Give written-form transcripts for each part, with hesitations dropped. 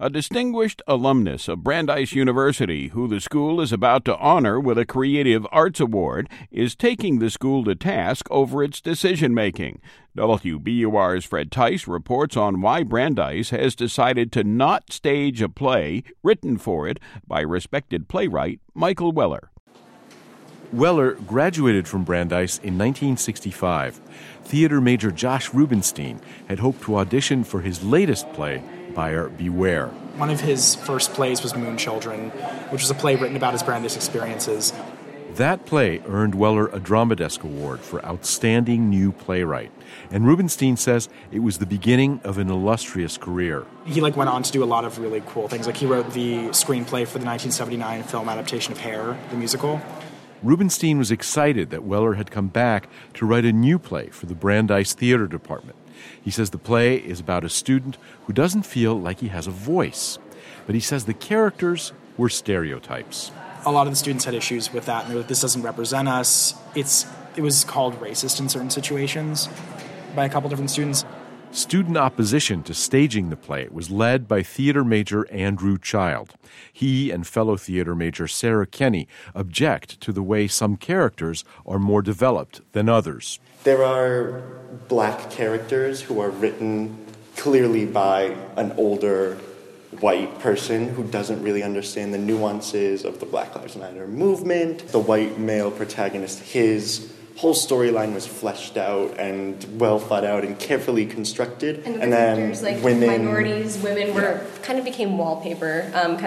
A distinguished alumnus of Brandeis University, who the school is about to honor with a Creative Arts Award, is taking the school to task over its decision-making. WBUR's Fred Tice reports on why Brandeis has decided to not stage a play written for it by respected playwright Michael Weller. Weller graduated from Brandeis in 1965. Theater major Josh Rubinstein had hoped to audition for his latest play, Buyer Beware. One of his first plays was Moon Children, which was a play written about his Brandeis experiences. That play earned Weller a Drama Desk Award for Outstanding New Playwright, and Rubinstein says it was the beginning of an illustrious career. He went on to do a lot of really cool things. He wrote the screenplay for the 1979 film adaptation of Hair, the musical. Rubinstein was excited that Weller had come back to write a new play for the Brandeis Theater Department. He says the play is about a student who doesn't feel like he has a voice, but he says the characters were stereotypes. A lot of the students had issues with that, and they were like, this doesn't represent us. It was called racist in certain situations by a couple different students. Student opposition to staging the play was led by theater major Andrew Child. He and fellow theater major Sarah Kenny object to the way some characters are more developed than others. There are black characters who are written clearly by an older white person who doesn't really understand the nuances of the Black Lives Matter movement. The white male protagonist, his whole storyline was fleshed out and well thought out and carefully constructed. And then minorities, women became wallpaper.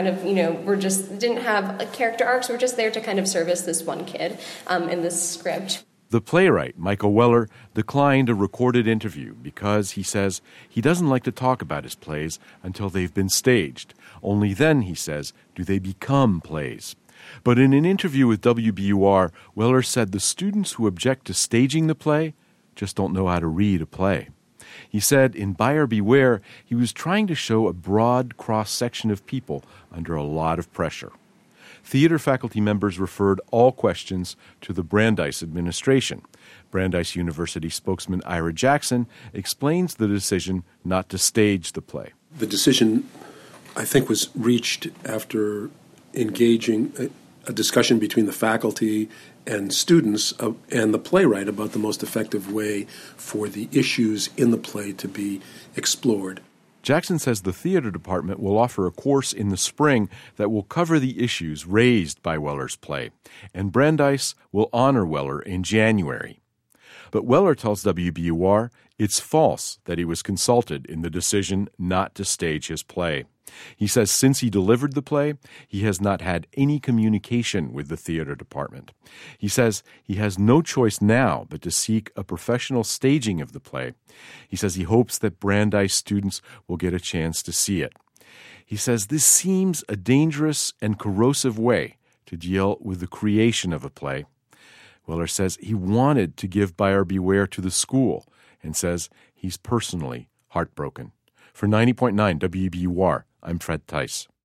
Didn't have character arcs. We're just there to kind of service this one kid in this script. The playwright, Michael Weller, declined a recorded interview because, he says, he doesn't like to talk about his plays until they've been staged. Only then, he says, do they become plays. But in an interview with WBUR, Weller said the students who object to staging the play just don't know how to read a play. He said in Buyer Beware, he was trying to show a broad cross-section of people under a lot of pressure. Theater faculty members referred all questions to the Brandeis administration. Brandeis University spokesman Ira Jackson explains the decision not to stage the play. The decision, I think, was reached after engaging a discussion between the faculty and students and the playwright about the most effective way for the issues in the play to be explored. Jackson says the theater department will offer a course in the spring that will cover the issues raised by Weller's play, and Brandeis will honor Weller in January. But Weller tells WBUR it's false that he was consulted in the decision not to stage his play. He says since he delivered the play, he has not had any communication with the theater department. He says he has no choice now but to seek a professional staging of the play. He says he hopes that Brandeis students will get a chance to see it. He says this seems a dangerous and corrosive way to deal with the creation of a play. Weller says he wanted to give Buyer Beware to the school and says he's personally heartbroken. For 90.9 WBUR, I'm Fred Tice.